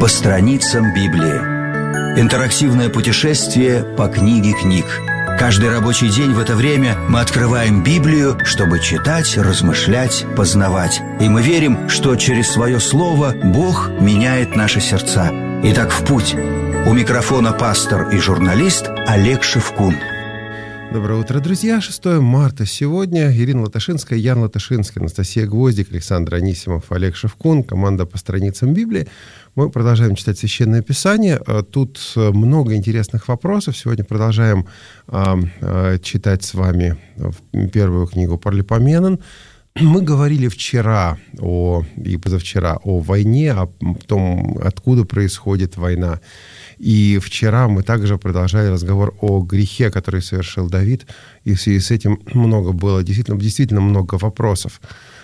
по страницам Библии. Интерактивное путешествие по книге книг. Каждый рабочий день в это время мы открываем Библию, чтобы читать, размышлять, познавать. И мы верим, что через свое слово Бог меняет наши сердца. Итак, в путь. У микрофона пастор и журналист Олег Шевкун. Доброе утро, друзья. 6 марта сегодня. Ирина Латашинская, Ян Латашинский, Анастасия Гвоздик, Александр Анисимов, Олег Шевкун. Команда по страницам Библии. Мы продолжаем читать Священное Писание. Тут много интересных вопросов. Сегодня продолжаем читать с вами первую книгу Паралипоменон. Мы говорили вчера и позавчера о войне, о том, откуда происходит война. И вчера мы также продолжали разговор о грехе, который совершил Давид. И в связи с этим было действительно много вопросов.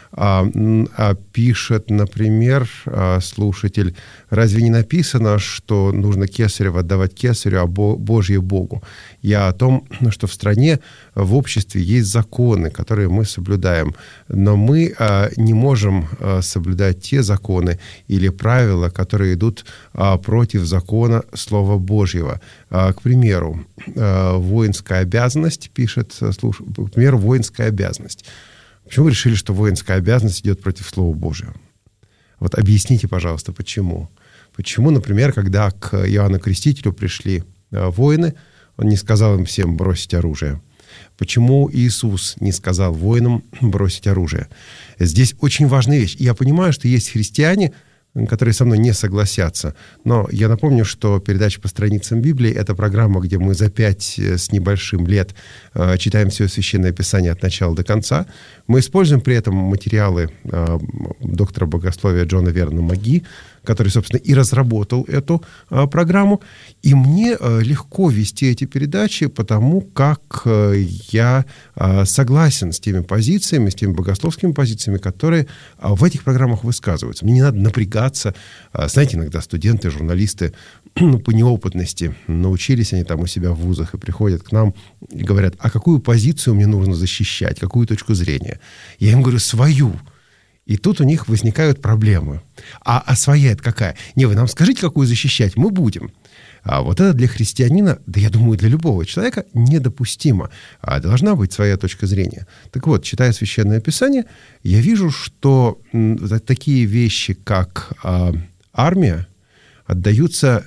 Пишет, например, слушатель: разве не написано, что нужно Кесарева отдавать Кесарю, а Божье Богу? Я о том, что в стране, в обществе есть законы, которые мы соблюдаем, но мы не можем соблюдать те законы или правила, которые идут против закона Слова Божьего. К примеру, воинская обязанность, пишет, к примеру, воинская обязанность. Почему вы решили, что воинская обязанность идет против Слова Божьего? Вот объясните, пожалуйста, почему. Почему, например, когда к Иоанну Крестителю пришли воины, он не сказал им всем бросить оружие? Почему Иисус не сказал воинам бросить оружие? Здесь очень важная вещь. Я понимаю, что есть христиане, которые со мной не согласятся. Но я напомню, что передача по страницам Библии — это программа, где мы за 5 с небольшим лет читаем все Священное Писание от начала до конца. Мы используем при этом материалы доктора богословия Джона Вернона Маги, который, собственно, и разработал эту программу. И мне легко вести эти передачи, потому как я согласен с теми позициями, с теми богословскими позициями, которые в этих программах высказываются. Мне не надо напрягаться. Знаете, иногда студенты, журналисты по неопытности научились они там у себя в вузах и приходят к нам и говорят: а какую позицию мне нужно защищать, какую точку зрения? Я им говорю: свою. И тут у них возникают проблемы. А своя это какая? Не, вы нам скажите, какую защищать, мы будем. А вот это для христианина, да я думаю, для любого человека недопустимо. Должна быть своя точка зрения. Так вот, читая Священное Писание, я вижу, что такие вещи, как армия, отдаются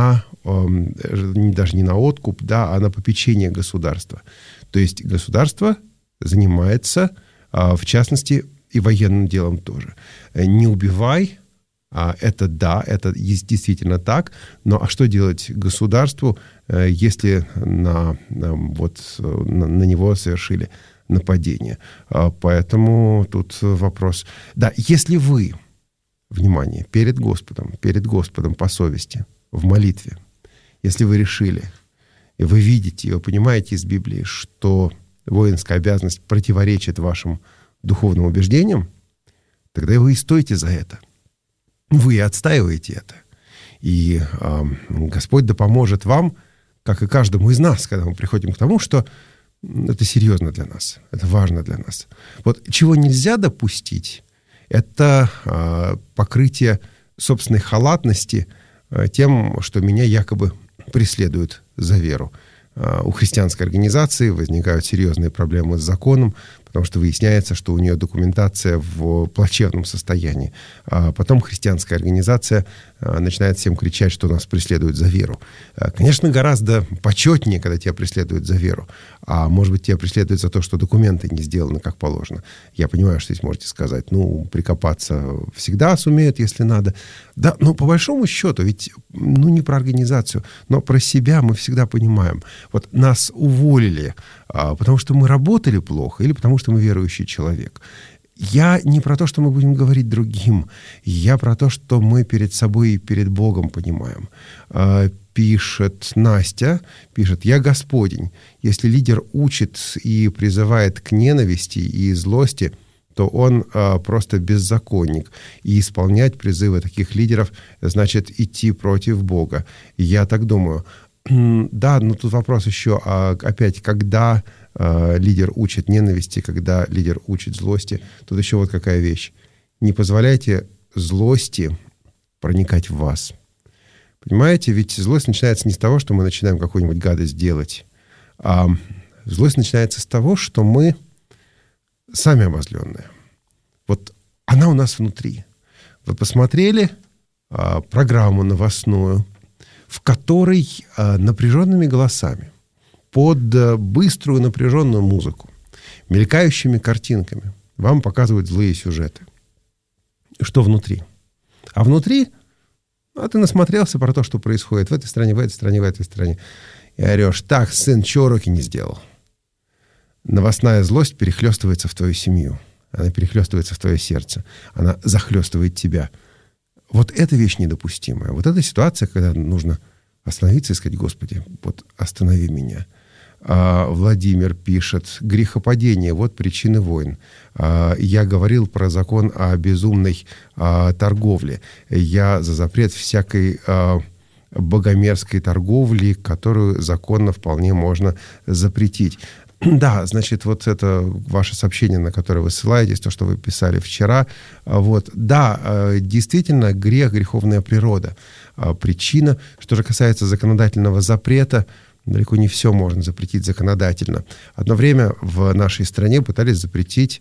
даже не на откуп, а на попечение государства. То есть государство занимается, в частности, и военным делом тоже. Не убивай, это действительно так, но а что делать государству, если на него совершили нападение? Поэтому тут вопрос. Да, если вы, внимание, перед Господом по совести, в молитве, если вы решили, и вы видите, и вы понимаете из Библии, что воинская обязанность противоречит вашим духовным убеждениям, тогда вы и стоите за это. Вы и отстаиваете это. И Господь да поможет вам, как и каждому из нас, когда мы приходим к тому, что это серьезно для нас, это важно для нас. Вот чего нельзя допустить, это покрытие собственной халатности тем, что меня якобы преследуют за веру. У христианской организации возникают серьезные проблемы с законом, потому что выясняется, что у нее документация в плачевном состоянии. А потом христианская организация начинает всем кричать, что нас преследуют за веру. Конечно, гораздо почетнее, когда тебя преследуют за веру. А может быть, тебя преследуют за то, что документы не сделаны как положено. Я понимаю, что здесь можете сказать, прикопаться всегда сумеют, если надо. Да, но по большому счету, ведь, не про организацию, но про себя мы всегда понимаем. Вот нас уволили, потому что мы работали плохо или потому что мы верующий человек. Я не про то, что мы будем говорить другим. Я про то, что мы перед собой и перед Богом понимаем. Пишет Настя, «Я Господень. Если лидер учит и призывает к ненависти и злости, то он просто беззаконник. И исполнять призывы таких лидеров значит идти против Бога». Я так думаю. Да, но тут вопрос еще, опять, когда лидер учит ненависти, когда лидер учит злости, тут еще вот какая вещь. Не позволяйте злости проникать в вас. Понимаете, ведь злость начинается не с того, что мы начинаем какую-нибудь гадость делать, а злость начинается с того, что мы сами обозленные. Вот она у нас внутри. Вы посмотрели программу новостную, в которой напряженными голосами, под быструю напряженную музыку, мелькающими картинками вам показывают злые сюжеты. Что внутри? А внутри, ты насмотрелся про то, что происходит в этой стране, в этой стране, в этой стране. И орешь: так, сын, чего уроки не сделал? Новостная злость перехлестывается в твою семью. Она перехлестывается в твое сердце. Она захлестывает тебя. Вот эта вещь недопустимая. Вот эта ситуация, когда нужно остановиться и сказать: Господи, вот останови меня. Владимир пишет: грехопадение, вот причины войн. Я говорил про закон о безумной торговле. Я за запрет всякой богомерзкой торговли, которую законно вполне можно запретить. Да, значит, вот это ваше сообщение, на которое вы ссылаетесь, то, что вы писали вчера. Вот, да, действительно, грех, греховная природа. Причина. Что же касается законодательного запрета, далеко не все можно запретить законодательно. Одно время в нашей стране пытались запретить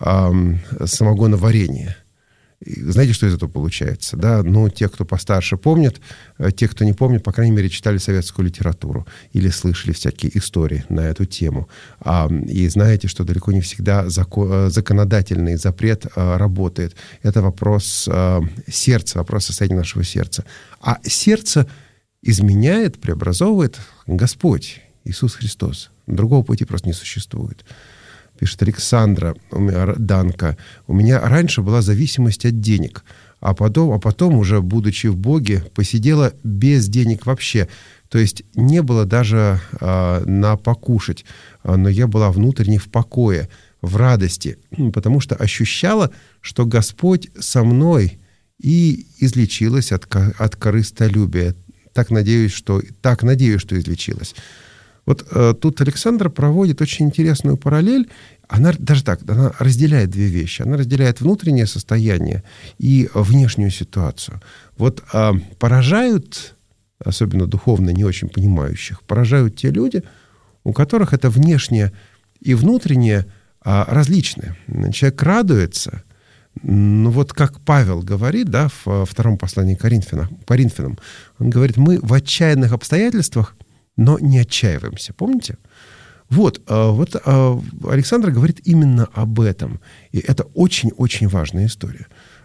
самогоноварение. И знаете, что из этого получается? Да? Ну, те, кто постарше, помнят. Те, кто не помнит, по крайней мере, читали советскую литературу или слышали всякие истории на эту тему. И знаете, что далеко не всегда законодательный запрет работает. Это вопрос сердца, вопрос состояния нашего сердца. А сердце изменяет, преобразовывает Господь, Иисус Христос. Другого пути просто не существует. Пишет Александра Данка: у меня раньше была зависимость от денег, а потом уже, будучи в Боге, посидела без денег вообще. То есть не было даже на покушать, но я была внутренне в покое, в радости, потому что ощущала, что Господь со мной, и излечилась от корыстолюбия. Так надеюсь, что излечилась. Вот тут Александр проводит очень интересную параллель. Она даже так, она разделяет две вещи. Она разделяет внутреннее состояние и внешнюю ситуацию. Вот поражают, особенно духовно не очень понимающих, поражают те люди, у которых это внешнее и внутреннее различны. Человек радуется, ну вот как Павел говорит, да, в втором послании к Коринфянам, он говорит: мы в отчаянных обстоятельствах, но не отчаиваемся. Помните? Вот Александр говорит именно об этом. И это очень-очень важная история.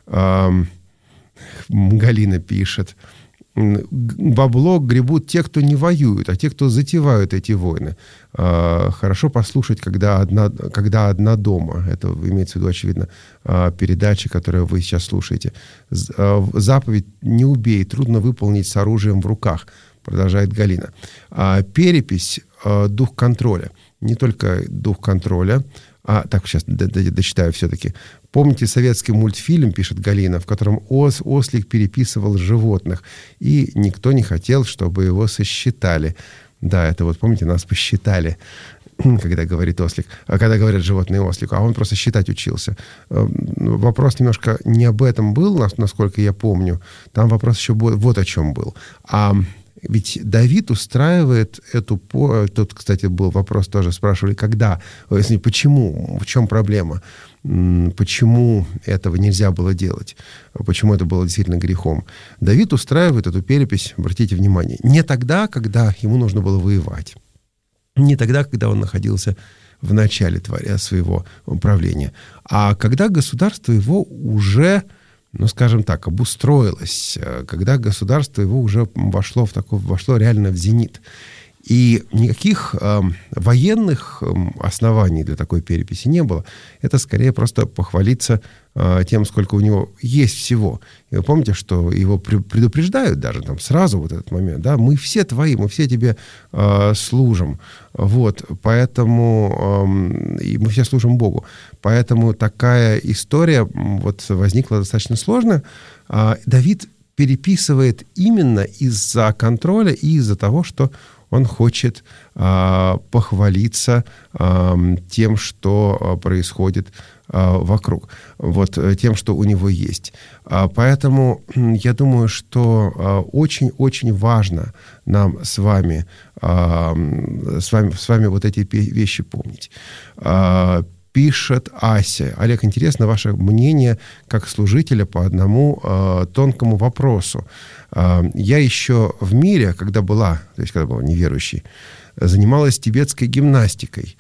Галина пишет: бабло гребут те, кто не воюют, а те, кто затевают эти войны. Хорошо послушать, когда одна дома. Это имеется в виду, очевидно, передача, которую вы сейчас слушаете. Заповедь «не убей» трудно выполнить с оружием в руках, продолжает Галина. Перепись «дух контроля». Не только дух контроля. Так, сейчас дочитаю все-таки. Помните советский мультфильм, пишет Галина, в котором ослик переписывал животных, и никто не хотел, чтобы его сосчитали. Да, это вот, помните, нас посчитали, когда говорит ослик, когда говорят животные ослику, а он просто считать учился. Вопрос немножко не об этом был, насколько я помню. Там вопрос еще вот о чем был. Ведь Давид устраивает тут, кстати, был вопрос тоже, спрашивали, когда, почему, в чем проблема, почему этого нельзя было делать, почему это было действительно грехом. Давид устраивает эту перепись, обратите внимание, не тогда, когда ему нужно было воевать, не тогда, когда он находился в начале своего правления, а когда государство его уже, скажем так, обустроилось, когда государство его уже вошло реально в зенит. И никаких военных оснований для такой переписи не было. Это скорее просто похвалиться тем, сколько у него есть всего. И вы помните, что его предупреждают даже там сразу вот этот момент. Да? Мы все твои, мы все тебе служим. Вот, поэтому и мы все служим Богу. Поэтому такая история вот возникла достаточно сложно. Давид переписывает именно из-за контроля и из-за того, что он хочет похвалиться тем, что происходит вокруг, вот тем, что у него есть. Поэтому я думаю, что очень-очень важно нам с вами вот эти вещи помнить. Пишет Ася: Олег, интересно ваше мнение как служителя по одному тонкому вопросу. Я еще в мире, когда была неверующей, занималась тибетской гимнастикой.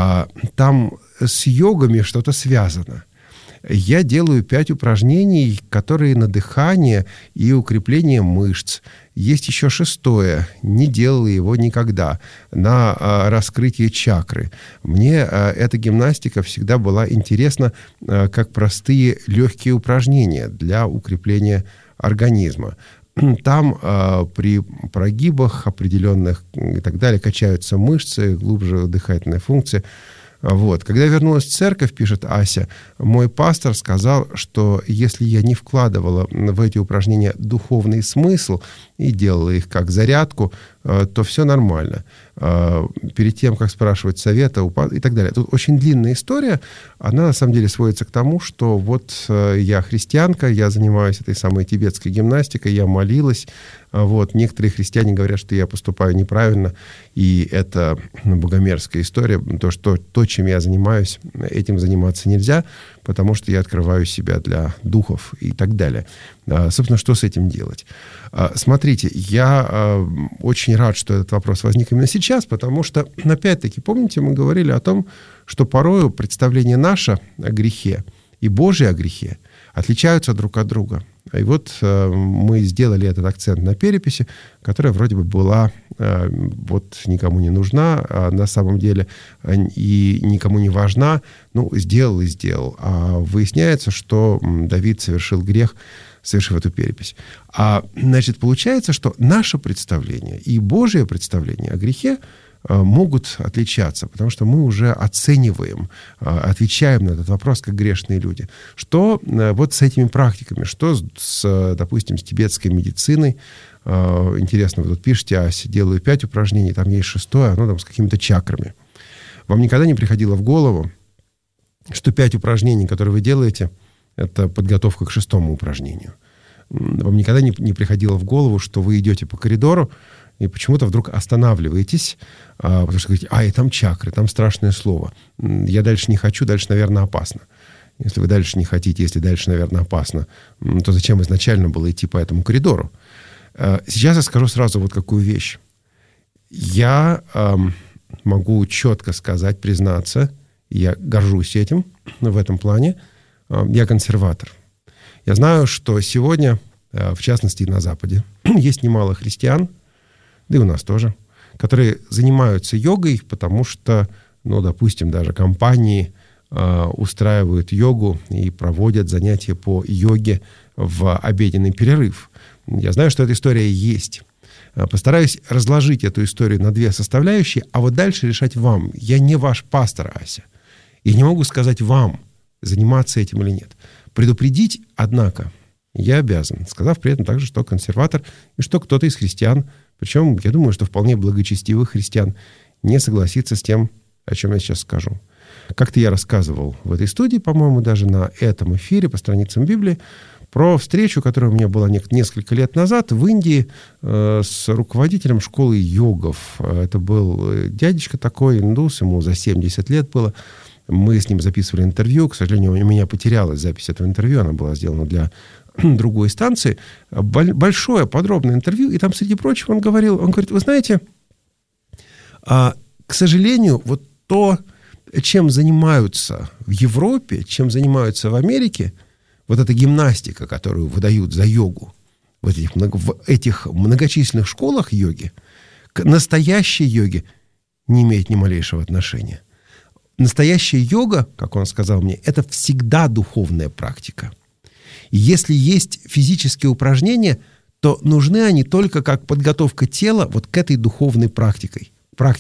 Там с йогами что-то связано. Я делаю 5 упражнений, которые на дыхание и укрепление мышц. Есть еще 6-е, не делала его никогда, на раскрытие чакры. Мне эта гимнастика всегда была интересна как простые легкие упражнения для укрепления организма. Там при прогибах определенных и так далее качаются мышцы, глубже дыхательная функция. Вот. Когда я вернулась в церковь, пишет Ася, мой пастор сказал, что если я не вкладывала в эти упражнения духовный смысл и делала их как зарядку, то все нормально. Перед тем, как спрашивать совета и так далее. Тут очень длинная история. Она на самом деле сводится к тому, что вот я христианка, я занимаюсь этой самой тибетской гимнастикой, я молилась. Вот. Некоторые христиане говорят, что я поступаю неправильно, и это богомерзкая история. То, чем я занимаюсь, этим заниматься нельзя, потому что я открываю себя для духов и так далее. Собственно, что с этим делать? Смотрите, я очень рад, что этот вопрос возник именно сейчас, потому что, опять-таки, помните, мы говорили о том, что порою представление наше о грехе и Божие о грехе отличаются друг от друга. И вот мы сделали этот акцент на переписи, которая вроде бы была вот никому не нужна, а на самом деле и никому не важна. Ну, сделал и сделал. А выясняется, что Давид совершил грех, совершив эту перепись. Значит, получается, что наше представление и Божие представление о грехе могут отличаться, потому что мы уже оцениваем, отвечаем на этот вопрос как грешные люди. Что вот с этими практиками, что допустим, с тибетской медициной? Интересно, вы тут пишете, Ася, делаю 5 упражнений, там есть 6-е, оно там с какими-то чакрами. Вам никогда не приходило в голову, что 5 упражнений, которые вы делаете, это подготовка к 6-му упражнению? Вам никогда не приходило в голову, что вы идете по коридору, и почему-то вдруг останавливаетесь, потому что говорите, и там чакры, там страшное слово. Я дальше не хочу, дальше, наверное, опасно. Если вы дальше не хотите, если дальше, наверное, опасно, то зачем изначально было идти по этому коридору? Сейчас я скажу сразу вот какую вещь. Я могу четко сказать, признаться, я горжусь этим в этом плане, я консерватор. Я знаю, что сегодня, в частности, на Западе, есть немало христиан, да и у нас тоже, которые занимаются йогой, потому что, допустим, даже компании устраивают йогу и проводят занятия по йоге в обеденный перерыв. Я знаю, что эта история есть. Постараюсь разложить эту историю на 2 составляющие, а вот дальше решать вам. Я не ваш пастор, Ася. И не могу сказать вам, заниматься этим или нет. Предупредить, однако, я обязан, сказав при этом также, что консерватор и что кто-то из христиан, причем, я думаю, что вполне благочестивых христиан, не согласится с тем, о чем я сейчас скажу. Как-то я рассказывал в этой студии, по-моему, даже на этом эфире по страницам Библии, про встречу, которая у меня была несколько лет назад в Индии с руководителем школы йогов. Это был дядечка такой, индус, ему за 70 лет было. Мы с ним записывали интервью. К сожалению, у меня потерялась запись этого интервью. Она была сделана для другой станции. Большое, подробное интервью. И там, среди прочего, он говорит, вы знаете, к сожалению, вот то, чем занимаются в Европе, чем занимаются в Америке, вот эта гимнастика, которую выдают за йогу, в этих многочисленных школах йоги, к настоящей йоге не имеет ни малейшего отношения. Настоящая йога, как он сказал мне, это всегда духовная практика. И если есть физические упражнения, то нужны они только как подготовка тела вот к этой духовной практике.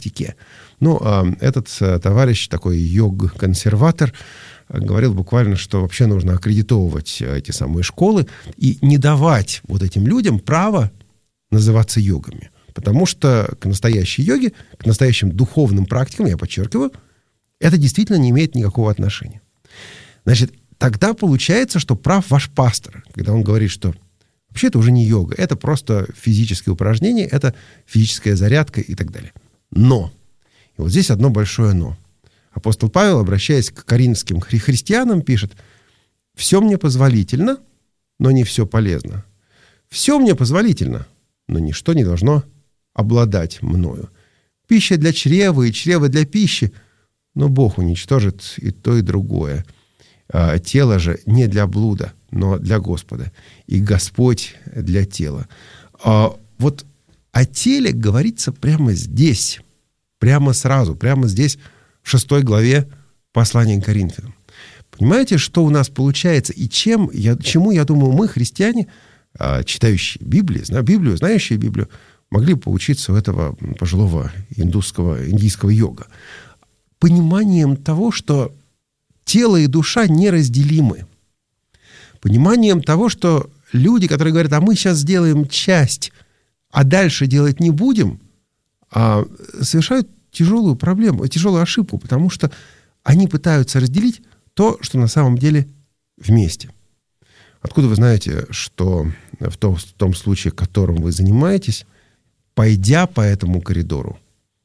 Этот товарищ, такой йог-консерватор, говорил буквально, что вообще нужно аккредитовывать эти самые школы и не давать вот этим людям права называться йогами. Потому что к настоящей йоге, к настоящим духовным практикам, я подчеркиваю, это действительно не имеет никакого отношения. Значит, тогда получается, что прав ваш пастор, когда он говорит, что вообще это уже не йога, это просто физические упражнения, это физическая зарядка и так далее. Но, и вот здесь одно большое но. Апостол Павел, обращаясь к коринфским христианам, пишет: «Все мне позволительно, но не все полезно. Все мне позволительно, но ничто не должно обладать мною. Пища для чрева и чрево для пищи, но Бог уничтожит и то, и другое. Тело же не для блуда, но для Господа, и Господь для тела». Вот о теле говорится прямо здесь, прямо сразу, прямо здесь, в 6 главе послания к Коринфянам. Понимаете, что у нас получается, и чему, я думаю, мы, христиане, читающие Библию, знающие Библию, могли поучиться у этого пожилого индийского йога. Пониманием того, что тело и душа неразделимы. Пониманием того, что люди, которые говорят: а мы сейчас сделаем часть, а дальше делать не будем, совершают тяжелую проблему, тяжелую ошибку, потому что они пытаются разделить то, что на самом деле вместе. Откуда вы знаете, что в том случае, которым вы занимаетесь, пойдя по этому коридору,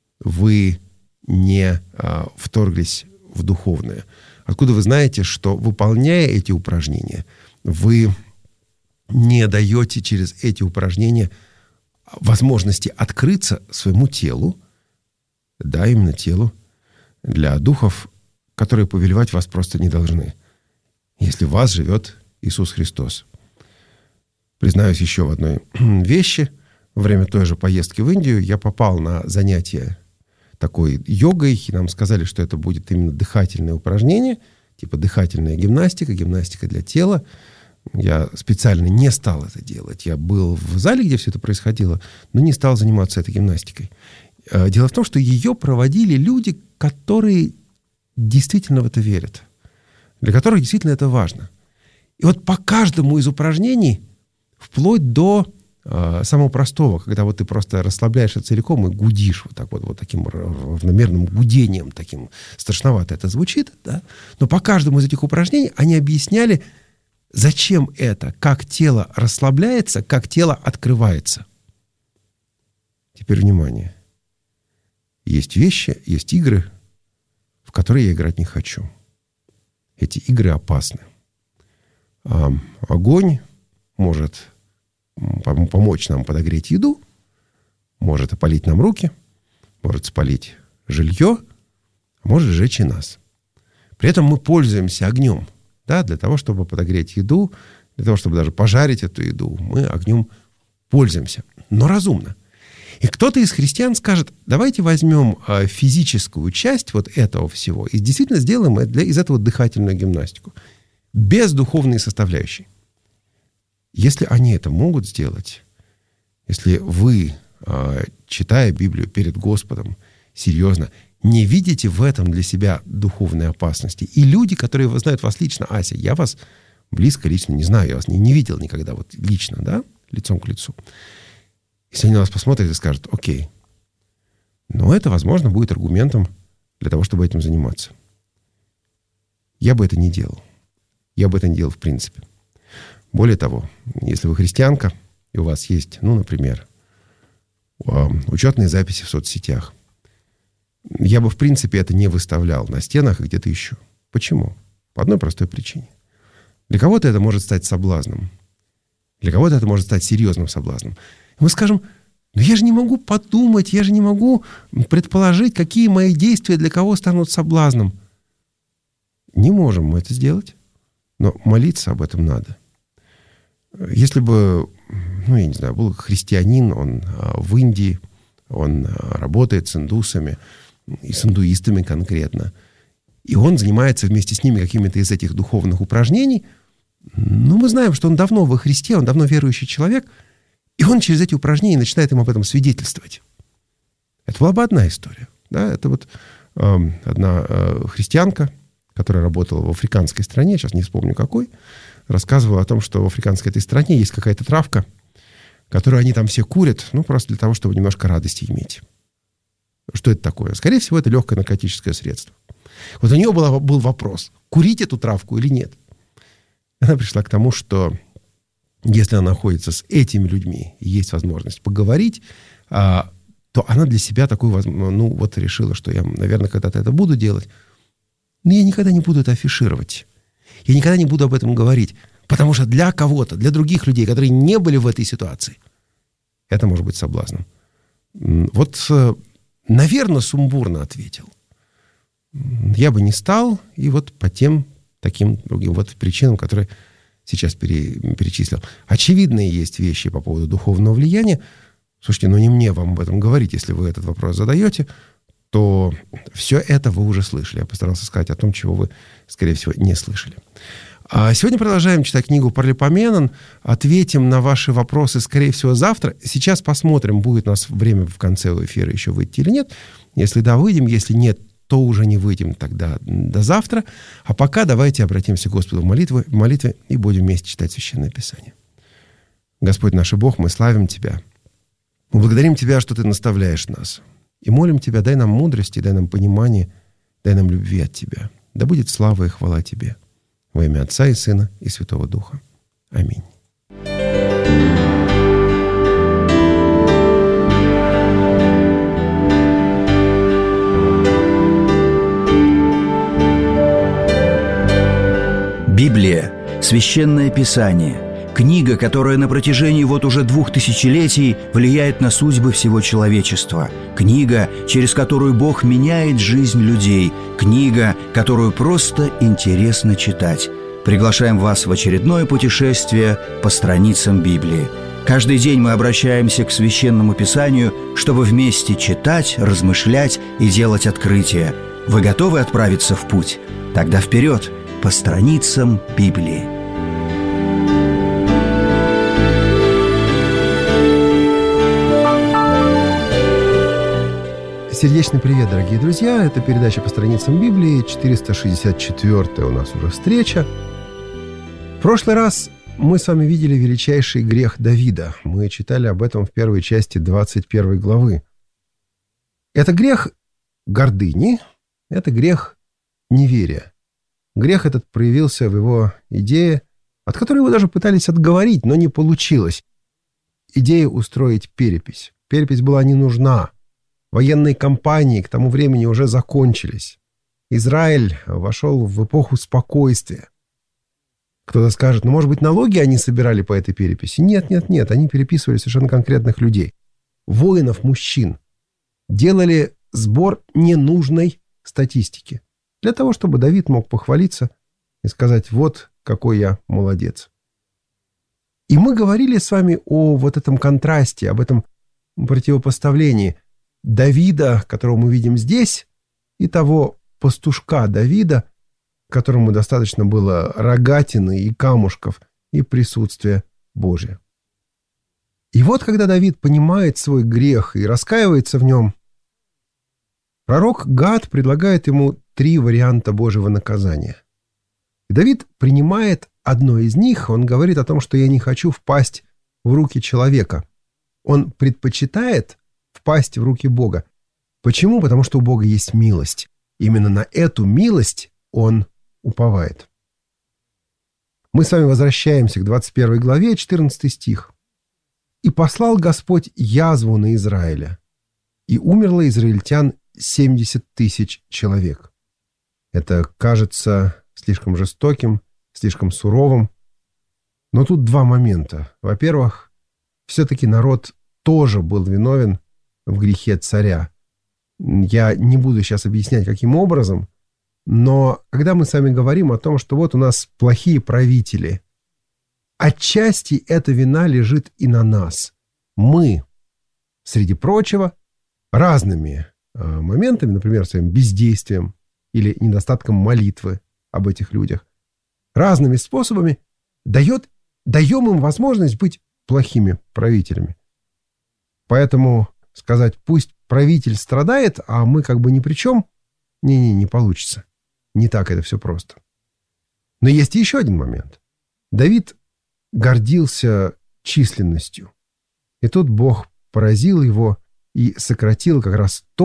вы не вторглись в духовное? Откуда вы знаете, что, выполняя эти упражнения, вы не даете через эти упражнения возможности открыться своему телу, да, именно телу, для духов, которые повелевать вас просто не должны, если в вас живет Иисус Христос? Признаюсь еще в одной вещи. Во время той же поездки в Индию я попал на занятие такой йогой, и нам сказали, что это будет именно дыхательное упражнение, типа дыхательная гимнастика для тела. Я специально не стал это делать. Я был в зале, где все это происходило, но не стал заниматься этой гимнастикой. Дело в том, что ее проводили люди, которые действительно в это верят, для которых действительно это важно. И вот по каждому из упражнений, вплоть до самого простого, когда вот ты просто расслабляешься целиком и гудишь вот таким равномерным гудением, таким страшновато это звучит, да? Но по каждому из этих упражнений они объясняли, зачем это, как тело расслабляется, как тело открывается. Теперь внимание. Есть вещи, есть игры, в которые я играть не хочу. Эти игры опасны. Огонь может помочь нам подогреть еду, может опалить нам руки, может спалить жилье, а может сжечь и нас. При этом мы пользуемся огнем, да, для того, чтобы подогреть еду, для того, чтобы даже пожарить эту еду. Мы огнем пользуемся, но разумно. И кто-то из христиан скажет: давайте возьмем физическую часть вот этого всего и действительно сделаем из этого дыхательную гимнастику, без духовной составляющей. Если они это могут сделать, если вы, читая Библию перед Господом, серьезно, не видите в этом для себя духовной опасности, и люди, которые знают вас лично: Ася, я вас близко лично не знаю, я вас не видел никогда вот лично, да, лицом к лицу. Если они на вас посмотрят и скажут: окей, но это, возможно, будет аргументом для того, чтобы этим заниматься. Я бы это не делал. Я бы это не делал в принципе. Более того, если вы христианка, и у вас есть, например, учетные записи в соцсетях, я бы в принципе это не выставлял на стенах и где-то еще. Почему? По одной простой причине. Для кого-то это может стать соблазном. Для кого-то это может стать серьезным соблазном. И мы скажем: но я же не могу подумать, я же не могу предположить, какие мои действия для кого станут соблазном. Не можем мы это сделать, но молиться об этом надо. Если бы, я не знаю, был христианин, он в Индии, он работает с индусами, и с индуистами конкретно, и он занимается вместе с ними какими-то из этих духовных упражнений, мы знаем, что он давно во Христе, он давно верующий человек, и он через эти упражнения начинает им об этом свидетельствовать. Это была бы одна история. Да? Это вот одна христианка, которая работала в африканской стране, сейчас не вспомню какой, рассказывала о том, что в африканской этой стране есть какая-то травка, которую они там все курят, просто для того, чтобы немножко радости иметь. Что это такое? Скорее всего, это легкое наркотическое средство. Вот у нее был вопрос, курить эту травку или нет. Она пришла к тому, что если она находится с этими людьми и есть возможность поговорить, то она для себя такую возможность, решила, что я, наверное, когда-то это буду делать, но я никогда не буду это афишировать. Я никогда не буду об этом говорить, потому что для кого-то, для других людей, которые не были в этой ситуации, это может быть соблазном. Наверное, сумбурно ответил. Я бы не стал, и по тем таким другим причинам, которые сейчас перечислил. Очевидные есть вещи по поводу духовного влияния. Слушайте, не мне вам об этом говорить, если вы этот вопрос задаете, то все это вы уже слышали. Я постарался сказать о том, чего вы, скорее всего, не слышали. А сегодня продолжаем читать книгу «Паралипоменон». Ответим на ваши вопросы, скорее всего, завтра. Сейчас посмотрим, будет у нас время в конце эфира еще выйти или нет. Если да, выйдем. Если нет, то уже не выйдем тогда до завтра. А пока давайте обратимся к Господу в молитве и будем вместе читать Священное Писание. Господь наш Бог, мы славим Тебя. Мы благодарим Тебя, что Ты наставляешь нас. И молим Тебя, дай нам мудрости, дай нам понимание, дай нам любви от Тебя. Да будет слава и хвала Тебе. Во имя Отца и Сына и Святого Духа. Аминь. Библия – Священное Писание, книга, которая на протяжении уже 2000 летий влияет на судьбы всего человечества, книга, через которую Бог меняет жизнь людей, книга, которую просто интересно читать. Приглашаем вас в очередное путешествие по страницам Библии. Каждый день мы обращаемся к Священному Писанию, чтобы вместе читать, размышлять и делать открытия. Вы готовы отправиться в путь? Тогда вперед! По страницам Библии. Сердечный привет, дорогие друзья. Это передача «По страницам Библии», 464-я у нас уже встреча. В прошлый раз мы с вами видели величайший грех Давида. Мы читали об этом в первой части 21 главы. Это грех гордыни, это грех неверия. Грех этот проявился в его идее, от которой его даже пытались отговорить, но не получилось. Идея устроить перепись. Перепись была не нужна. Военные кампании к тому времени уже закончились. Израиль вошел в эпоху спокойствия. Кто-то скажет, может быть, налоги они собирали по этой переписи? Нет. Они переписывали совершенно конкретных людей. Воинов, мужчин. Делали сбор ненужной статистики. Для того, чтобы Давид мог похвалиться и сказать, вот какой я молодец. И мы говорили с вами о этом контрасте, об этом противопоставлении Давида, которого мы видим здесь, и того пастушка Давида, которому достаточно было рогатины и камушков и присутствия Божия. И вот, когда Давид понимает свой грех и раскаивается в нем, пророк Гад предлагает ему 3 варианта Божьего наказания. И Давид принимает одно из них. Он говорит о том, что я не хочу впасть в руки человека. Он предпочитает впасть в руки Бога. Почему? Потому что у Бога есть милость. Именно на эту милость он уповает. Мы с вами возвращаемся к 21 главе, 14 стих. «И послал Господь язву на Израиля, и умерло израильтян 70 тысяч человек». Это кажется слишком жестоким, слишком суровым. Но тут 2 момента. Во-первых, все-таки народ тоже был виновен в грехе царя. Я не буду сейчас объяснять, каким образом, но когда мы с вами говорим о том, что вот у нас плохие правители, отчасти эта вина лежит и на нас. Мы, среди прочего, разными моментами, например, своим бездействием или недостатком молитвы об этих людях, разными способами даем им возможность быть плохими правителями. Поэтому сказать, пусть правитель страдает, а мы как бы ни при чем, не получится. Не так это все просто. Но есть еще один момент. Давид гордился численностью. И тут Бог поразил его и сократил как раз то,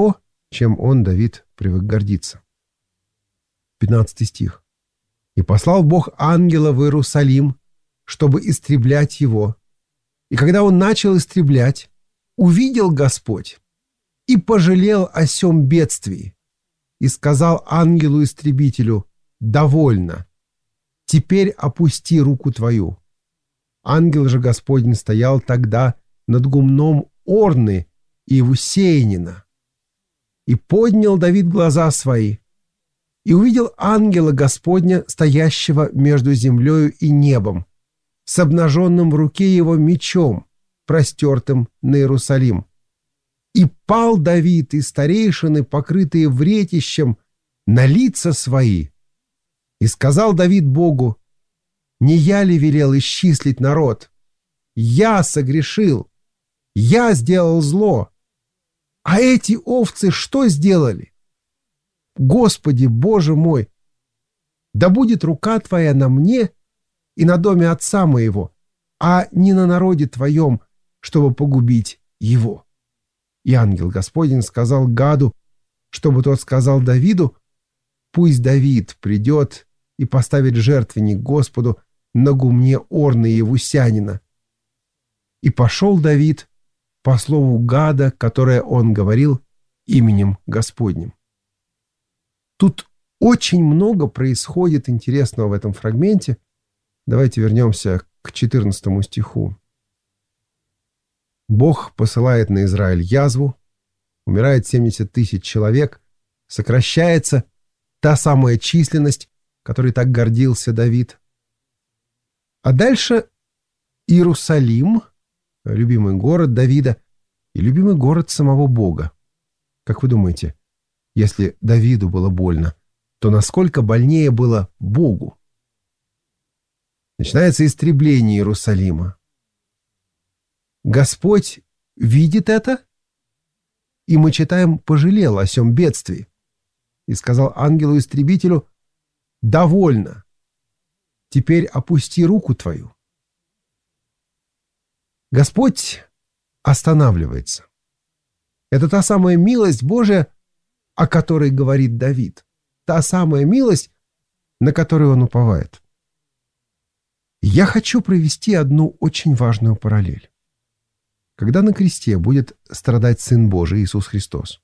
чем он, Давид, привык гордиться. 15 стих. «И послал Бог ангела в Иерусалим, чтобы истреблять его. И когда он начал истреблять, увидел Господь и пожалел о сем бедствии, и сказал ангелу-истребителю: довольно, теперь опусти руку твою. Ангел же Господень стоял тогда над гумном Орны и Иевусеянина. И поднял Давид глаза свои, и увидел ангела Господня, стоящего между землею и небом, с обнаженным в руке его мечом, простертым на Иерусалим. И пал Давид и старейшины, покрытые вретищем, на лица свои. И сказал Давид Богу: не я ли велел исчислить народ? Я согрешил, я сделал зло. А эти овцы что сделали? Господи, Боже мой, да будет рука Твоя на мне и на доме отца моего, а не на народе Твоем, чтобы погубить его». И ангел Господень сказал Гаду, чтобы тот сказал Давиду: «Пусть Давид придет и поставит жертвенник Господу на гумне Орны Иевусянина». И пошел Давид по слову Гада, которое он говорил именем Господним. Тут очень много происходит интересного в этом фрагменте. Давайте вернемся к 14 стиху. Бог посылает на Израиль язву, умирает 70 тысяч человек, сокращается та самая численность, которой так гордился Давид. А дальше Иерусалим, любимый город Давида и любимый город самого Бога. Как вы думаете, если Давиду было больно, то насколько больнее было Богу? Начинается истребление Иерусалима. Господь видит это, и мы читаем: пожалел о сем бедствии, и сказал ангелу-истребителю: довольно, теперь опусти руку твою. Господь останавливается. Это та самая милость Божия, о которой говорит Давид. Та самая милость, на которую он уповает. Я хочу провести одну очень важную параллель. Когда на кресте будет страдать Сын Божий Иисус Христос,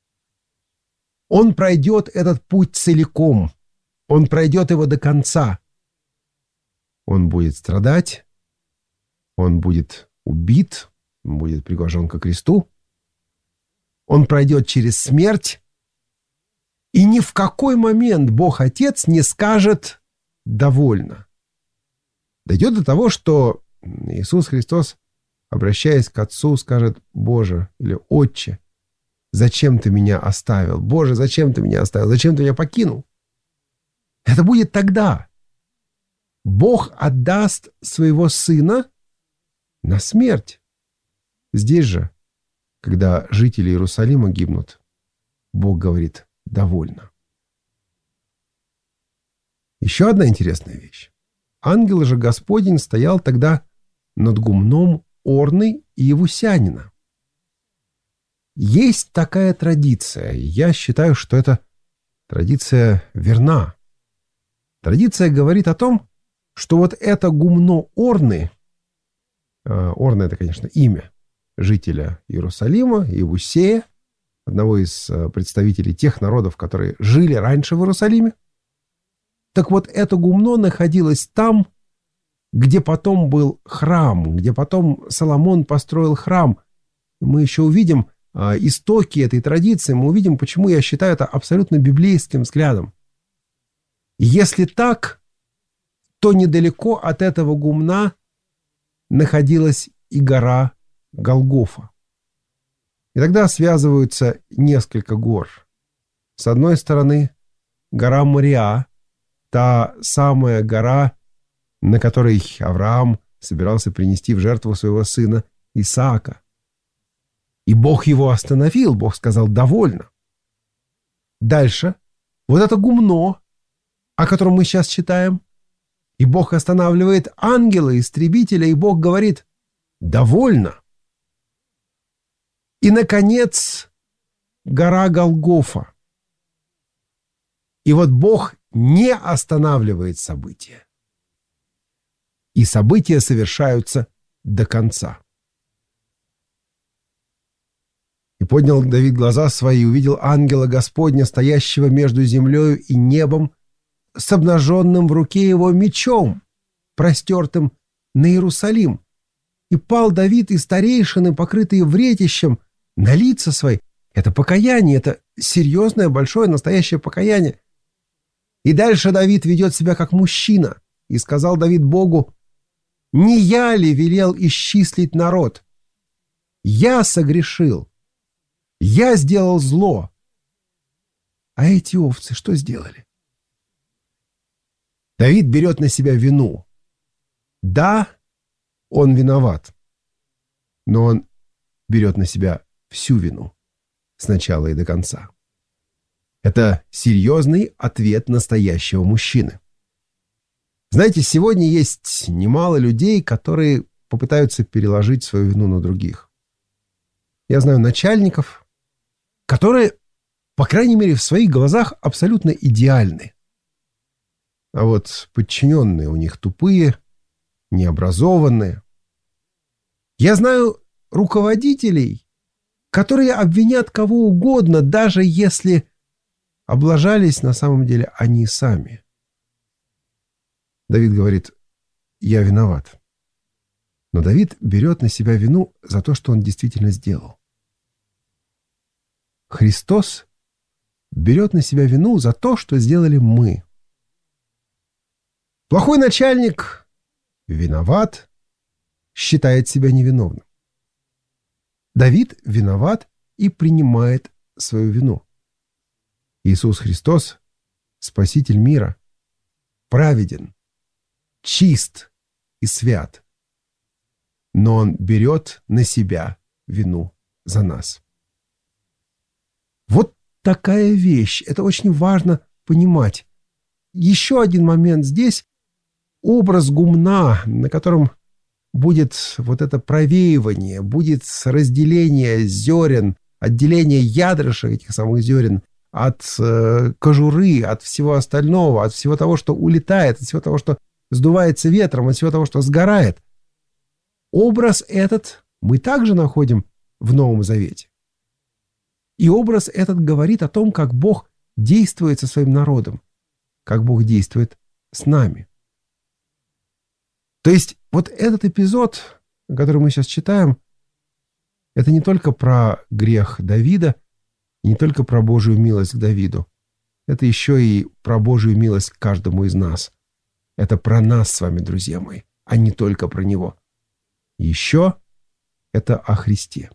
Он пройдет этот путь целиком, Он пройдет его до конца. Он будет страдать, Он будет убит, Он будет приговорен ко кресту, Он пройдет через смерть, и ни в какой момент Бог Отец не скажет «довольно». Дойдет до того, что Иисус Христос, обращаясь к Отцу, скажет: «Боже» или «Отче, зачем Ты меня оставил? Боже, зачем Ты меня оставил? Зачем Ты меня покинул?» Это будет тогда. Бог отдаст своего Сына на смерть. Здесь же, когда жители Иерусалима гибнут, Бог говорит: довольно. Еще одна интересная вещь. Ангел же Господень стоял тогда над гумном Орны и Иевусянина. Есть такая традиция, и я считаю, что эта традиция верна. Традиция говорит о том, что вот это гумно Орны, Орна — это, конечно, имя жителя Иерусалима, Иевусея, одного из представителей тех народов, которые жили раньше в Иерусалиме. Так вот, это гумно находилось там, где потом был храм, где потом Соломон построил храм. Мы еще увидим истоки этой традиции, мы увидим, почему я считаю это абсолютно библейским взглядом. Если так, то недалеко от этого гумна находилась и гора Голгофа. И тогда связываются несколько гор. С одной стороны, гора Мориа, та самая гора, на которой Авраам собирался принести в жертву своего сына Исаака. И Бог его остановил, Бог сказал: довольно. Дальше, вот это гумно, о котором мы сейчас читаем, и Бог останавливает ангела-истребителя, и Бог говорит: довольно. И, наконец, гора Голгофа. И вот Бог не останавливает события. И события совершаются до конца. «И поднял Давид глаза свои и увидел ангела Господня, стоящего между землею и небом, с обнаженным в руке его мечом, простертым на Иерусалим. И пал Давид и старейшины, покрытые вретищем, на лица свои». Это покаяние, это серьезное, большое, настоящее покаяние. И дальше Давид ведет себя как мужчина. И сказал Давид Богу: «Не я ли велел исчислить народ? Я согрешил. Я сделал зло. А эти овцы что сделали?» Давид берет на себя вину. Да, он виноват, но он берет на себя всю вину с начала и до конца. Это серьезный ответ настоящего мужчины. Знаете, сегодня есть немало людей, которые попытаются переложить свою вину на других. Я знаю начальников, которые, по крайней мере, в своих глазах абсолютно идеальны. А вот подчиненные у них тупые, необразованные. Я знаю руководителей, которые обвинят кого угодно, даже если облажались на самом деле они сами. Давид говорит: «Я виноват». Но Давид берет на себя вину за то, что он действительно сделал. Христос берет на себя вину за то, что сделали мы. Плохой начальник виноват, считает себя невиновным. Давид виноват и принимает свою вину. Иисус Христос, Спаситель мира, праведен, чист и свят, но Он берет на себя вину за нас. Вот такая вещь. Это очень важно понимать. Еще один момент здесь. Образ гумна, на котором будет вот это провеивание, будет разделение зерен, отделение ядрышек этих самых зерен от кожуры, от всего остального, от всего того, что улетает, от всего того, что сдувается ветром, от всего того, что сгорает. Образ этот мы также находим в Новом Завете. И образ этот говорит о том, как Бог действует со своим народом, как Бог действует с нами. То есть вот этот эпизод, который мы сейчас читаем, это не только про грех Давида, и не только про Божию милость к Давиду. Это еще и про Божию милость к каждому из нас. Это про нас с вами, друзья мои, а не только про Него. Еще это о Христе.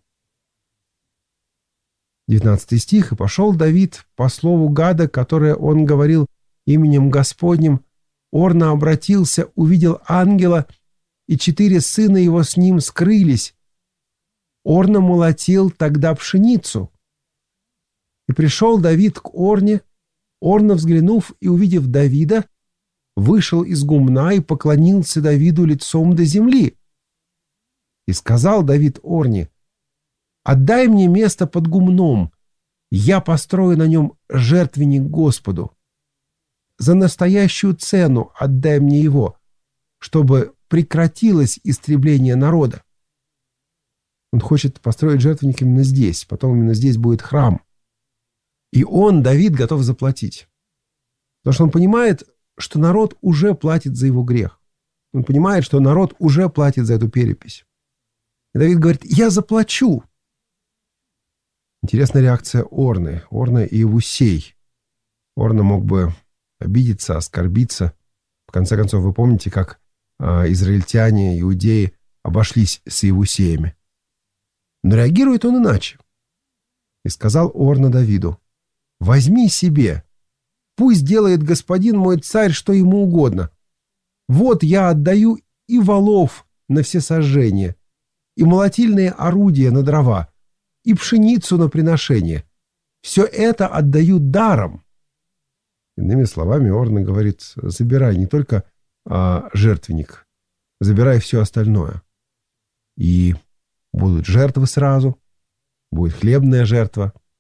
19 стих. «И пошел Давид по слову Гада, которое он говорил именем Господним. Орна обратился, увидел ангела, и 4 сына его с ним скрылись. Орна молотил тогда пшеницу. И пришел Давид к Орне. Орна, взглянув и увидев Давида, вышел из гумна и поклонился Давиду лицом до земли. И сказал Давид Орне: «Отдай мне место под гумном, я построю на нем жертвенник Господу. За настоящую цену отдай мне его, чтобы прекратилось истребление народа». Он хочет построить жертвенник именно здесь, потом именно здесь будет храм. И он, Давид, готов заплатить. Потому что он понимает, что народ уже платит за его грех. Он понимает, что народ уже платит за эту перепись. И Давид говорит: «Я заплачу». Интересная реакция Орны. Орна и Иевусей. Орна мог бы обидеться, оскорбиться. В конце концов, вы помните, как израильтяне, иудеи обошлись с Иевусеями. Но реагирует он иначе. «И сказал Орна Давиду: возьми себе, пусть делает господин мой царь, что ему угодно. Вот я отдаю и волов на всесожжение, и молотильные орудия на дрова, и пшеницу на приношение. Все это отдаю даром». Иными словами, Орна говорит: забирай не только жертвенник, забирай все остальное. И будут жертвы сразу, будет хлебная жертва,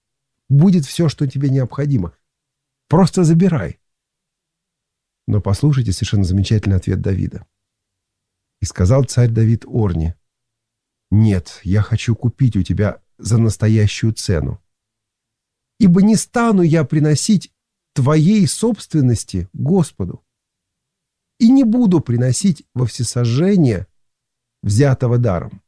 будет все, что тебе необходимо. Просто забирай. Но послушайте совершенно замечательный ответ Давида. И сказал царь Давид Орне: «Нет, я хочу купить у тебя за настоящую цену. Ибо не стану я приносить твоей собственности Господу, и не буду приносить во всесожжение взятого даром».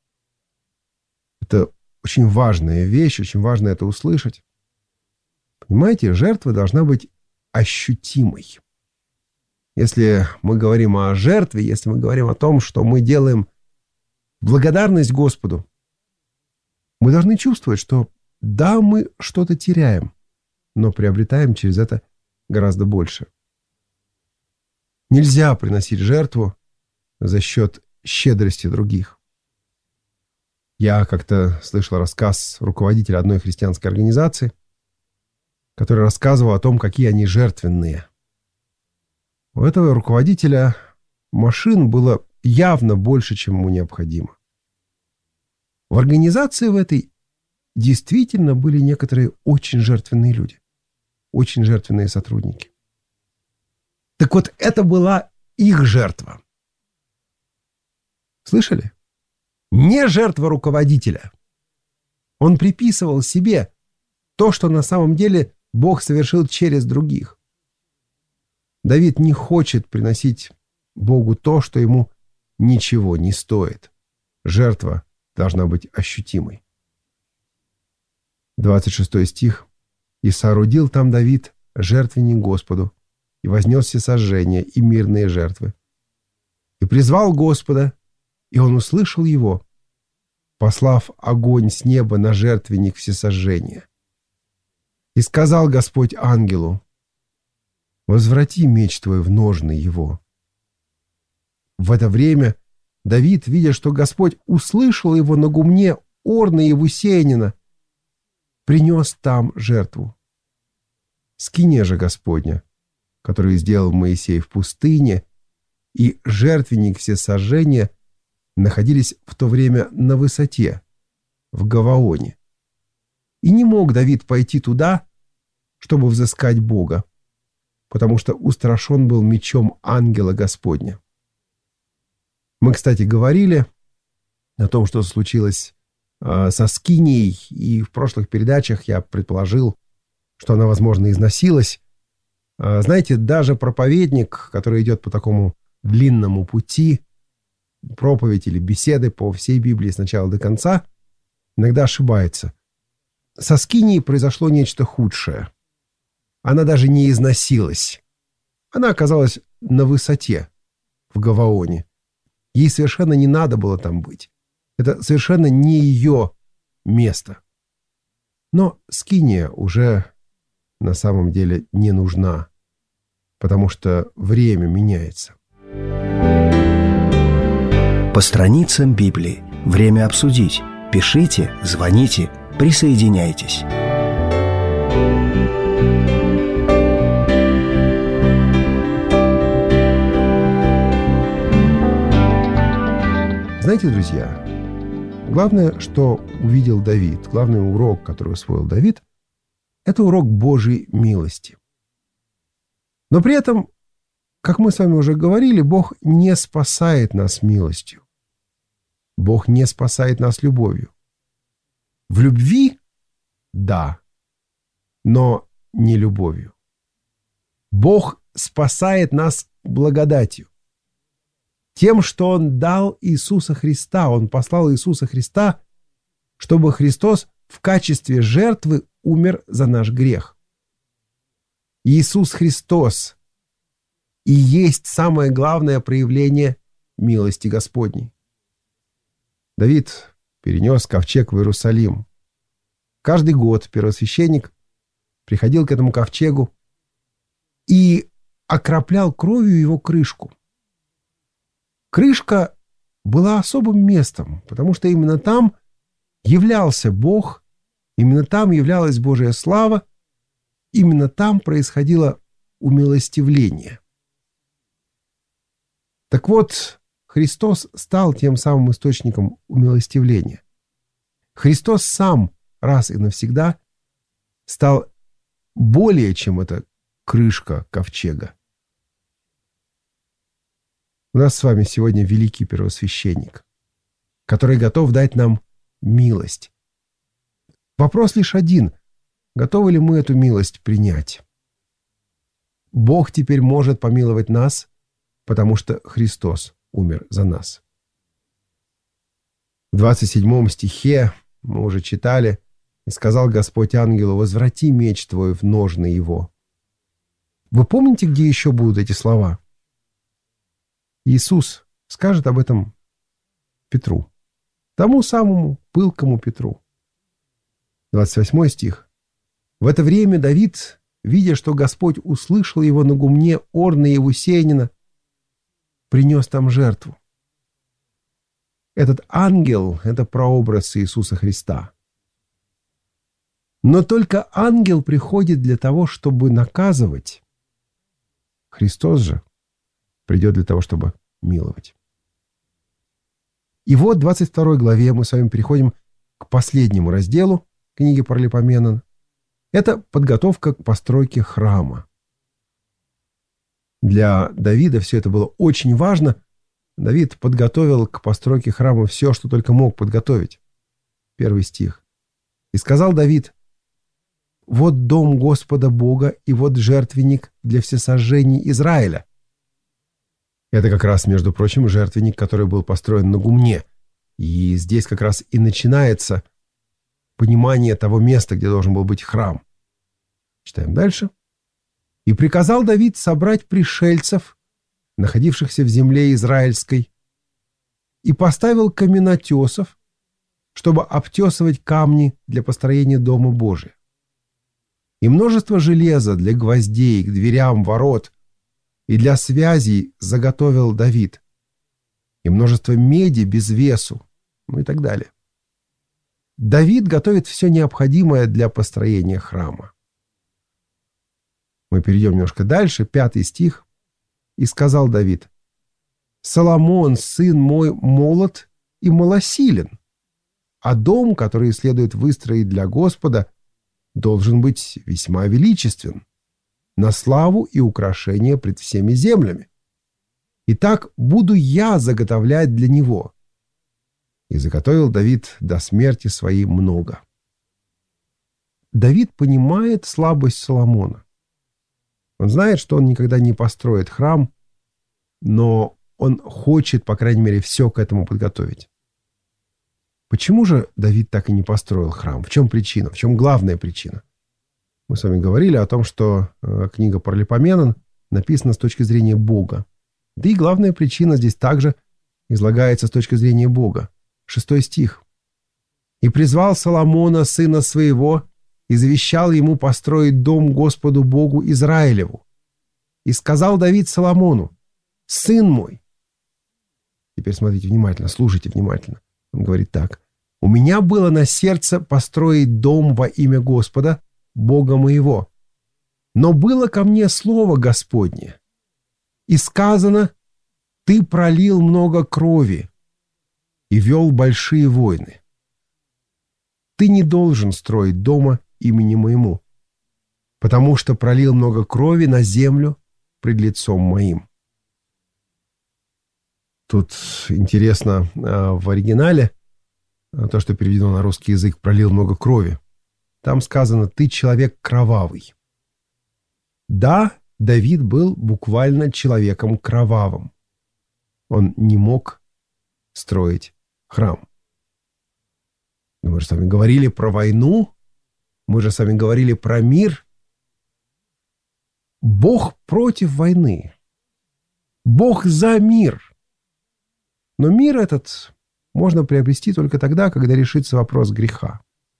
Это очень важная вещь, очень важно это услышать. Понимаете, жертва должна быть ощутимой. Если мы говорим о жертве, если мы говорим о том, что мы делаем благодарность Господу, мы должны чувствовать, что да, мы что-то теряем, но приобретаем через это гораздо больше. Нельзя приносить жертву за счет щедрости других. Я как-то слышал рассказ руководителя одной христианской организации, который рассказывал о том, какие они жертвенные. У этого руководителя машин было явно больше, чем ему необходимо. В организации в этой действительно были некоторые очень жертвенные люди, очень жертвенные сотрудники. Так вот, это была их жертва. Слышали? Не жертва руководителя. Он приписывал себе то, что на самом деле Бог совершил через других. Давид не хочет приносить Богу то, что ему ничего не стоит. Жертва должна быть ощутимой. 26 стих. «И соорудил там Давид жертвенник Господу, и вознес всесожжения и мирные жертвы. И призвал Господа, и он услышал его, послав огонь с неба на жертвенник всесожжения. И сказал Господь ангелу: возврати меч твой в ножны его». В это время Давид, видя, что Господь услышал его на гумне Орна Иевусеянина, принес там жертву. Скиния же Господня, которую сделал Моисей в пустыне, и жертвенник всесожжения находились в то время на высоте, в Гаваоне. И не мог Давид пойти туда, чтобы взыскать Бога, потому что устрашен был мечом ангела Господня. Мы, кстати, говорили о том, что случилось со Скинией, и в прошлых передачах я предположил, что она, возможно, износилась. Знаете, даже проповедник, который идет по такому длинному пути, проповедь или беседы по всей Библии с начала до конца, иногда ошибается. Со Скинией произошло нечто худшее. Она даже не износилась. Она оказалась на высоте, в Гаваоне. Ей совершенно не надо было там быть. Это совершенно не ее место. Но Скиния уже на самом деле не нужна, потому что время меняется. По страницам Библии. Время обсудить. Пишите, звоните, присоединяйтесь. Знаете, друзья, главное, что увидел Давид, главный урок, который усвоил Давид, это урок Божьей милости. Но при этом, как мы с вами уже говорили, Бог не спасает нас милостью. Бог не спасает нас любовью. В любви – да, но не любовью. Бог спасает нас благодатью. Тем, что Он дал Иисуса Христа. Он послал Иисуса Христа, чтобы Христос в качестве жертвы умер за наш грех. Иисус Христос и есть самое главное проявление милости Господней. Давид перенес ковчег в Иерусалим. Каждый год первосвященник приходил к этому ковчегу и окроплял кровью его крышку. Крышка была особым местом, потому что именно там являлся Бог, именно там являлась Божья слава, именно там происходило умилостивление. Так вот, Христос стал тем самым источником умилостивления. Христос сам раз и навсегда стал более, чем эта крышка ковчега. У нас с вами сегодня великий первосвященник, который готов дать нам милость. Вопрос лишь один: готовы ли мы эту милость принять? Бог теперь может помиловать нас, потому что Христос умер за нас. В 27 стихе мы уже читали: «И сказал Господь ангелу: возврати меч твой в ножны его». Вы помните, где еще будут эти слова? Иисус скажет об этом Петру, тому самому пылкому Петру. 28 стих. «В это время Давид, видя, что Господь услышал его на гумне Орна и Евусеянина, принес там жертву». Этот ангел — это прообраз Иисуса Христа. Но только ангел приходит для того, чтобы наказывать. Христос же придет для того, чтобы миловать. И вот в 22 главе мы с вами переходим к последнему разделу книги Паралипоменон. Это подготовка к постройке храма. Для Давида все это было очень важно. Давид подготовил к постройке храма все, что только мог подготовить. 1 стих. «И сказал Давид: вот дом Господа Бога, и вот жертвенник для всесожжений Израиля». Это как раз, между прочим, жертвенник, который был построен на гумне. И здесь как раз и начинается понимание того места, где должен был быть храм. Читаем дальше. «И приказал Давид собрать пришельцев, находившихся в земле израильской, и поставил каменотесов, чтобы обтесывать камни для построения дома Божия. И множество железа для гвоздей к дверям ворот и для связей заготовил Давид, и множество меди без весу, и так далее. Давид готовит все необходимое для построения храма. Мы перейдем немножко дальше, 5 стих. «И сказал Давид: Соломон, сын мой, молод и малосилен, а дом, который следует выстроить для Господа, должен быть весьма величествен, на славу и украшение пред всеми землями. Итак, буду я заготовлять для него». И заготовил Давид до смерти своей много. Давид понимает слабость Соломона. Он знает, что он никогда не построит храм, но он хочет, по крайней мере, все к этому подготовить. Почему же Давид так и не построил храм? В чем причина? В чем главная причина? Мы с вами говорили о том, что книга Паралипоменон написана с точки зрения Бога. Да и главная причина здесь также излагается с точки зрения Бога. 6 стих. «И призвал Соломона, сына своего, и завещал ему построить дом Господу Богу Израилеву. И сказал Давид Соломону: сын мой». Теперь смотрите внимательно, слушайте внимательно. Он говорит так: «У меня было на сердце построить дом во имя Господа, Бога моего. Но было ко мне слово Господне. И сказано: ты пролил много крови и вел большие войны. Ты не должен строить дома имени моему, потому что пролил много крови на землю пред лицом моим». Тут интересно в оригинале то, что переведено на русский язык «пролил много крови». Там сказано: «ты человек кровавый». Да, Давид был буквально человеком кровавым. Он не мог строить храм. Мы же с вами говорили про войну, мы же с вами говорили про мир. Бог против войны. Бог за мир. Но мир этот можно приобрести только тогда, когда решится вопрос греха.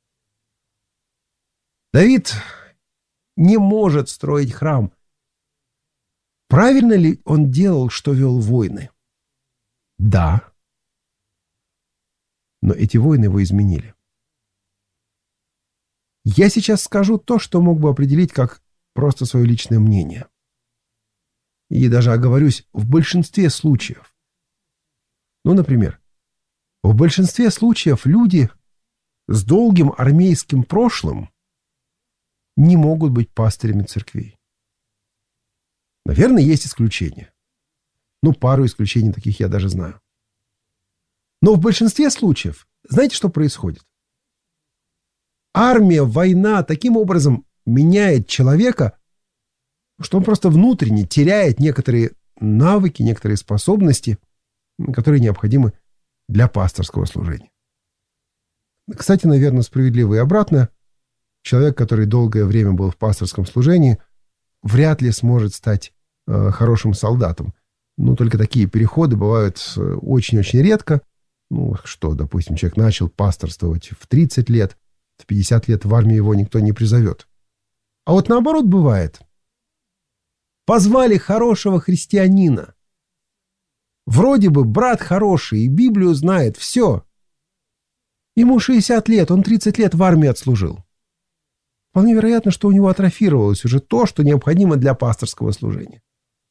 Давид не может строить храм. Правильно ли он делал, что вел войны? Да. Но эти войны его изменили. Я сейчас скажу то, что мог бы определить как просто свое личное мнение. И даже оговорюсь в большинстве случаев. Ну, например, в большинстве случаев люди с долгим армейским прошлым не могут быть пастырями церквей. Наверное, есть исключения. Пару исключений таких я даже знаю. Но в большинстве случаев, знаете, что происходит? Армия, война таким образом меняет человека, что он просто внутренне теряет некоторые навыки, некоторые способности, которые необходимы для пасторского служения. Кстати, наверное, справедливо и обратно. Человек, который долгое время был в пасторском служении, вряд ли сможет стать хорошим солдатом. Только такие переходы бывают очень-очень редко. Допустим, человек начал пасторствовать в 30 лет, в 50 лет в армию его никто не призовет. А вот наоборот бывает. Позвали хорошего христианина. Вроде бы брат хороший и Библию знает, все. Ему 60 лет, он 30 лет в армии отслужил. Вполне вероятно, что у него атрофировалось уже то, что необходимо для пасторского служения.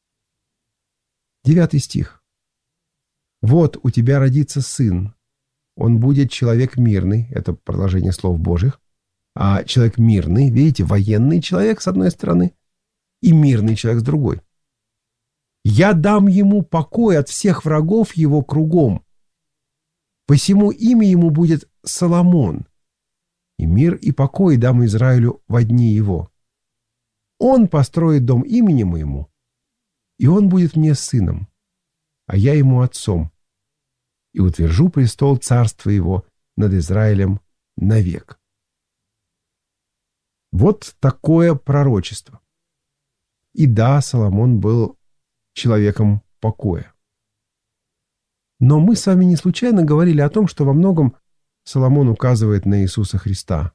9 стих. «Вот у тебя родится сын, он будет человек мирный», это продолжение слов Божьих, а человек мирный, видите, военный человек с одной стороны и мирный человек с другой. «Я дам ему покой от всех врагов его кругом, посему имя ему будет Соломон, и мир и покой дам Израилю во дни его. Он построит дом имени моему, и он будет мне сыном, а я ему отцом, и утвержу престол царства его над Израилем навек». Вот такое пророчество. И да, Соломон был человеком покоя. Но мы с вами не случайно говорили о том, что во многом Соломон указывает на Иисуса Христа.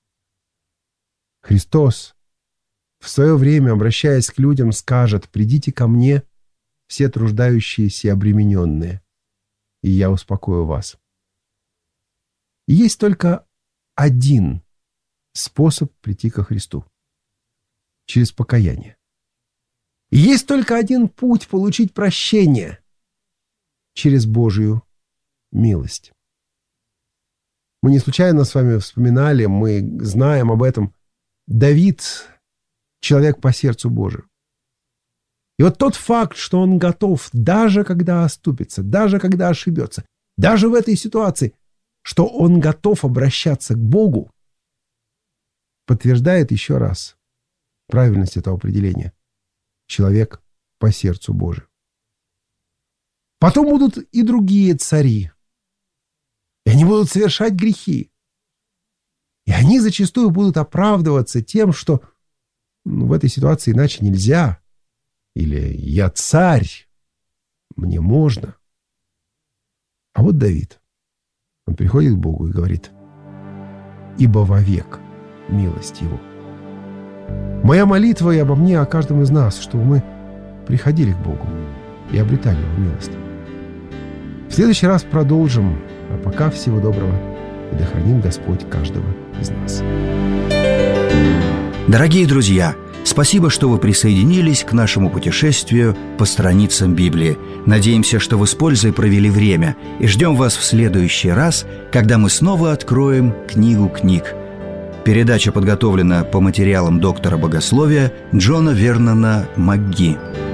Христос в свое время, обращаясь к людям, скажет: «Придите ко мне, все труждающиеся и обремененные, и я успокою вас». И есть только один способ прийти ко Христу – через покаяние. И есть только один путь получить прощение – через Божию милость. Мы не случайно с вами вспоминали, мы знаем об этом. Давид – человек по сердцу Божию. И вот тот факт, что он готов, даже когда оступится, даже когда ошибется, даже в этой ситуации, что он готов обращаться к Богу, подтверждает еще раз правильность этого определения. Человек по сердцу Божию. Потом будут и другие цари. И они будут совершать грехи. И они зачастую будут оправдываться тем, что в этой ситуации иначе нельзя. Или «я царь, мне можно». А вот Давид, он приходит к Богу и говорит: «Ибо вовек милость его». Моя молитва и обо мне, о каждом из нас, чтобы мы приходили к Богу и обретали Его милость. В следующий раз продолжим, а пока всего доброго, и да хранит Господь каждого из нас. Дорогие друзья, спасибо, что вы присоединились к нашему путешествию по страницам Библии. Надеемся, что вы с пользой провели время, и ждем вас в следующий раз, когда мы снова откроем книгу книг. Передача подготовлена по материалам доктора богословия Джона Вернона МакГи.